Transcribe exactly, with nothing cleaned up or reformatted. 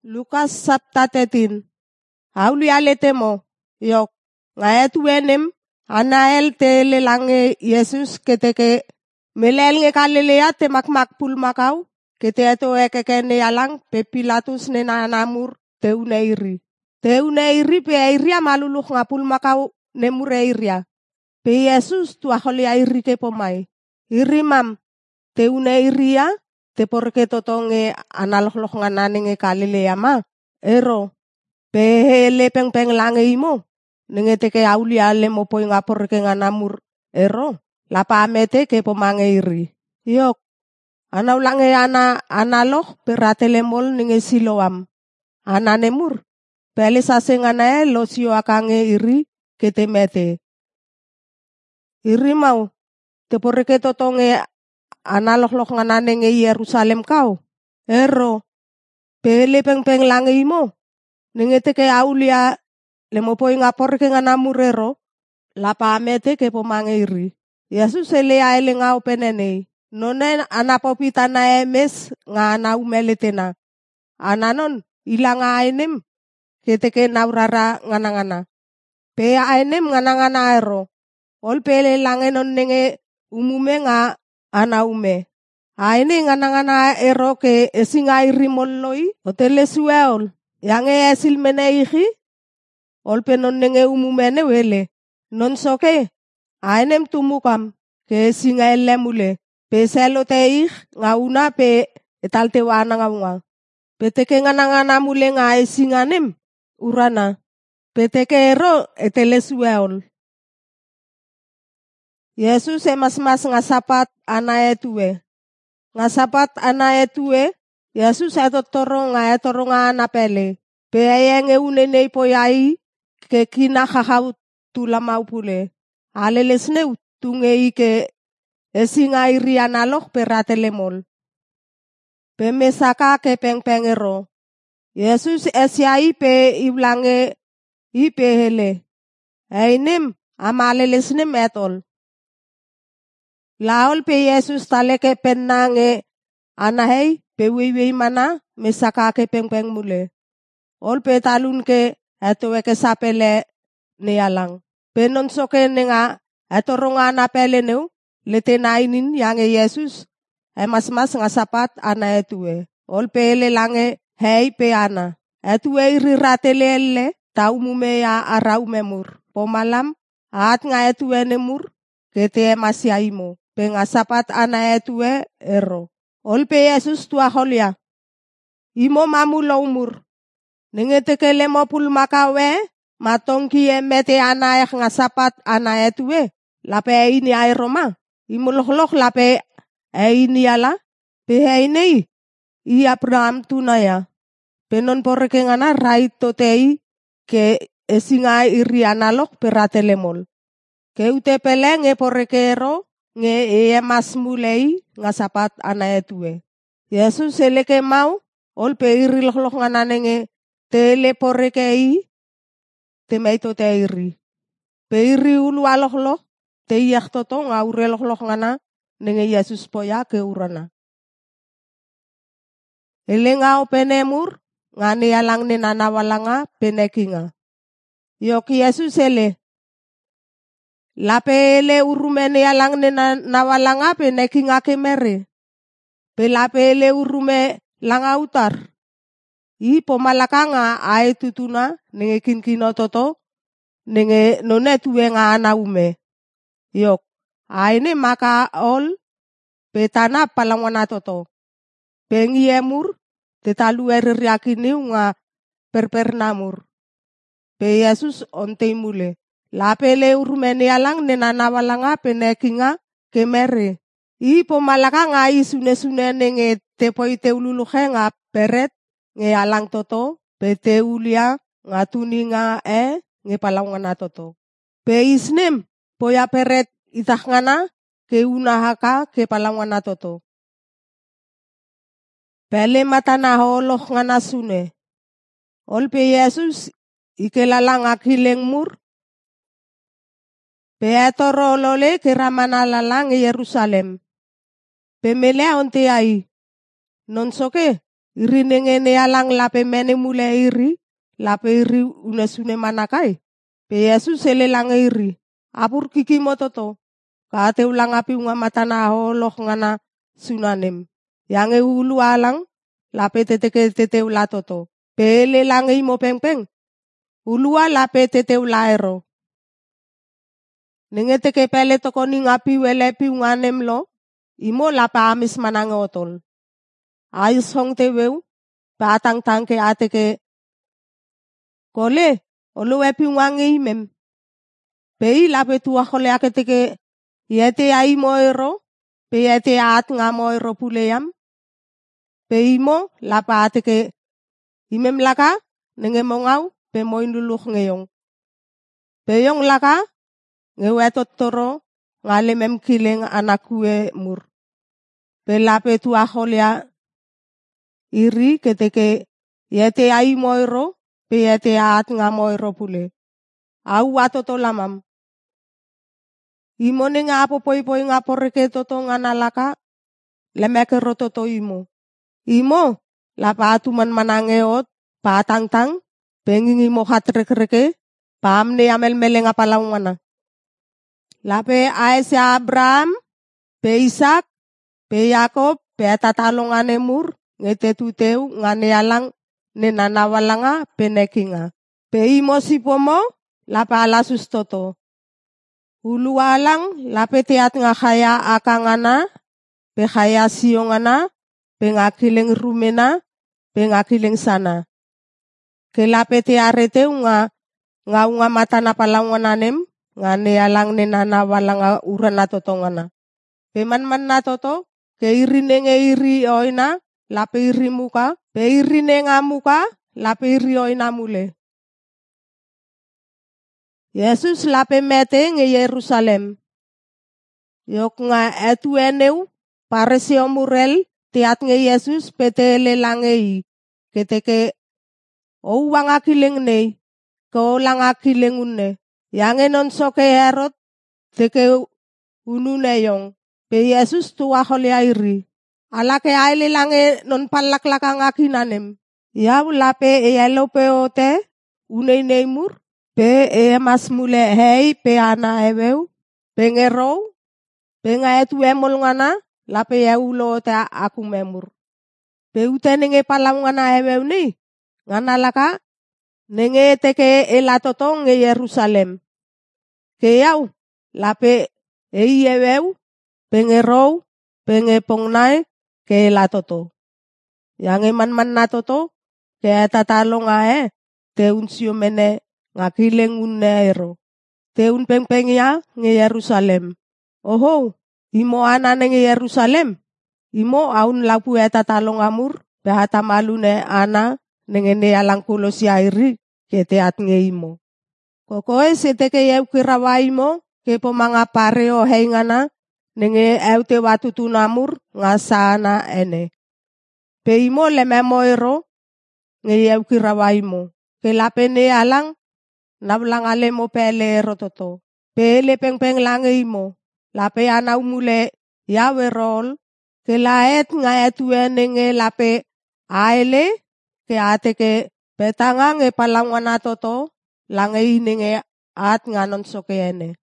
Lukas saptatetin. Auli aletemo. Yok. Ngaya tuenem. Anael te lelange Yesus keteke. Melel nge Galilea te makmak pul makau. Kete eto ekeke ne alang pe Pilatus ne nanamur te uneiri. Te uneiri pe airia maluluk ngapul makau ne mureiria. Pe Yesus tuaholi airi ke pomai. Iri mam. Te uneiria. Te porke totonge analok nganane nge Galilea ma. Ero. Pe hele peng peng lange imo. Nenge teke auli ale mo poi ngaporke nganamur. Ero. Lapa amete ke pomange iri. Yok. Anau lange ana analok peratelemol nenge Siloam. Ananemur. Pele sase nganae lo sio akange iri kete mete. Iri mau. Te porke totonge analok nganane nge Yerusalem kau. Ero. Pele peng peng lange imo. Nenge teke aulia le mo poi ngaporke nganamur ero. Lapa amete ke pomange iri. Yesus elea ele ngau penenei. Nonen anapopita na emes nga anau meletena. Ananon ilanga ainem keteke naurara ngana-ngana. Pe ainem ngana-ngana ero. Ol pele langenon nenge umume nga anaume. Aine ngana-ngana ero ke esinga irimoloi. Otele sueol. Yange esil meneiki. Ol penon nenge umumene wele. Non soke. Ainem tumukam. Ke esinga elemule. Pe selo teik nga una pe etalte wana nga unga. Pe teke ngana-ngana mule nga esinganem urana. Pe teke ero etele sueol. Yesus emas-mas nga sapat ana etue. Nga sapat ana etue. Yesus etotoro nga etoro nga anapele. Pe ayenge unenei poyai ke kina kakau tulamau pule. Alelesneu tungei ke esinga iri analok peratelemol. Pe mesaka ke peng-peng ero. Yesus esiai pe iblange ipe hele. Ainem amalelesnem etol. Laol pe Yesus taleke pennange anahei pe weiwei mana mesaka ke peng-peng mule. Ol pe talun ke etoweke sapele ne alang. Pe non soke nenga etoronga anapele neu. Lete nainin yange Yesus. Emas-mas nga sapat ana etue. Ol pe ele lange hei pe ana. Etue iri ratelele ta umume ya ara umemur. Pomalam at nga etue nemur. Kete emasya imo. Pe nga sapat ana etue ero. Ol pe Yesus tua holia. Imo mamulo umur. Nengeteke lemo pul makawe. Matongki emete ana ek nga sapat ana etue. Lape ini aeroma. Imolohlok lape ini ala. Pe heinei. I Abraham tunaya. Penon poreke ngana raito tei. Ke esinga iri analok peratelemol. Ke ute peleng e poreke ero. Nge e emas mulei nga sapat ana etue. Yesus eleke mau. Ol pe iri lohlok ngana nenge. Tele poreke i. Te meito te iri. Pe iri ulu alohlok. Te iyak toto nga ure lohlok ngana. Nenge Yesus poya ke urana. Ele ngau penemur. Ngani alang ni nanawalanga penekinga. Yok Yesus ele. Lape ele urume ni alang ni nanawalanga penekinga ke mere. Pe lape ele urume langa utar. I pomalakanga ae tutuna nenge kinkino toto. Nenge none tuwe nga anaume. Yok. Aine maka ol. Pe tana palangwana toto. Pengi emur. Te talu eririakini nga perpernamur. Pe Yesus ontei mule. Lapele urumeni alang nenanawalanga penekinga kemere. I pomalakanga i sune-sune nenge te poi te ululuhe nga peret. Nge alang toto. Pe te ulia nga tuninga e nge palangwana toto. Pe isnem poya peret itahngana ke unahaka ke palangwana toto. Pele matana holoh ngana sune. Ol pe Yesus ikelalang akileng mur. Pe etoro lole ke ramana lalang Yerusalem. Pe melea onte ai. Non soke iri nenge ne alang lape mene mule iri, lape iri unesune manakai. Pe Yesus ele lang iri, apur kiki mototo, kate ulang api unga matana holoh ngana sunanem. Yang e ulu alang, lape teteke tete ulatoto. Pe ele lang imo peng-peng, ulua lape tete ulaero. Nenge teke pele toko ni ngapi welepi unganem lo, imo lapa amis manange otol. Ais hong te weu, patang tangke ateke kole, olo wepi ungange imem. Pei lape tua kole ake teke yete ai moero, pe yete at nga moero puleyam. Pe imo lapa ateke imem laka, nenge mongau, pe moinduluh ngeyong. Pe yong laka, ngewetot toro, ngale mem kileng anakue mur. Pe lape tua kolea iri keteke yete ai moero, pe yete at nga moero pule. Au watoto lamam. Imo ne nga apopoi-poi nga poreke toto nga nalaka, lemeke rototo imo. Imo, lapa atuman manangeot, patang-tang, pengingi mo hatrek-reke, pam ne amel meleng apalaungana. Lape aese Abraham, pe Isak, pe Yakob, pe tatalongane mur, ngete tuteu ngane alang ne nanawalanga pe nekinga. Pe imo sipomo, lapa alasus toto. Ulu alang, lape teat nga kaya akangana, pe kaya siongana, pe ngakileng rumena, pe ngakileng sana. Ke lape tearete nga nga unga matana palaungananem, nga ne alang ne nanawalanga urana totongana. Pe man-man na toto, ke iri nenge iri oina, lape iri muka, pe iri nenga muka, lape iri oina mule. Yesus lape mete nge Yerusalem. Yok nga etu eneu, paresi omurel, tiat nge Yesus pete ele langei, keteke ou wanga kileng nei, ko langa kileng unne. Yang enon soke Herod, teke unune yong. Pe Yesus tua kolea iri. Alake aile lange non palaklaka ngakinanem. Yau lape e elope ote, unei neimur, pe e emas mule hei pe ana eweu, pe ngerou, pe nga etu emol ngana, lape e ulo ote aku memur. Pe ute nenge palau ngana eweu ni, ngana laka, nenge teke elatoto nge Yerusalem. Ke yau, lape e eweu, pe ngerou, pe ngepongnai, ke elatoto. Yang eman-man na toto, ke etatalo nga e, te unsio mene, ngakileng unne ero. Te un peng-pengia nge Yerusalem. Oho, imo anane nge Yerusalem. Imo aun lapu etatalo ngamur, behata malune ana, nenge ne alang kulosi airi, ke teat nge imo. Kokoe seteke yeu kirawa imo, ke pomanga pareo heingana, nenge eute watutu namur, ngasana ene. Pe imo leme moero, nge yeu kirawa imo. Ke lape ne alang, nablangale mo pele rototo. Pe ele peng-peng lange imo. Lape anau mule yawe rol. Ke laet nga etue nenge lape aele. Ke ateke petanga nge palangwana toto. Lange nenge at nga non soke ene.